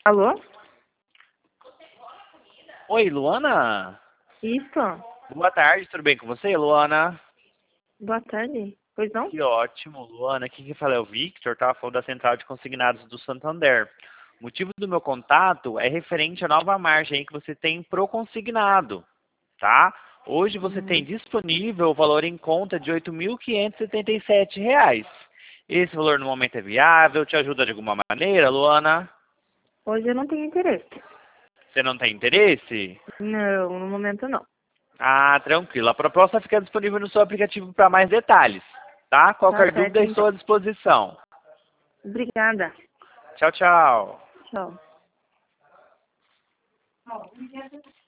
Alô? Oi, Luana? Isso. Boa tarde, tudo bem com você, Luana? Boa tarde. Pois não? Que ótimo, Luana. Aqui quem fala é o Victor, tá? Falando da Central de Consignados do Santander. O motivo do meu contato é referente à nova margem aí que você tem pro consignado, tá? Hoje você tem Hum. disponível o valor em conta de R$ 8.577. Esse valor no momento é viável? Te ajuda de alguma maneira, Luana? Hoje eu não tenho interesse. Você não tem interesse? Não, no momento não. Ah, tranquilo. A proposta fica disponível no seu aplicativo para mais detalhes, tá? Tá Qualquer certo dúvida, então. estou à disposição. Obrigada. Tchau, tchau. Tchau.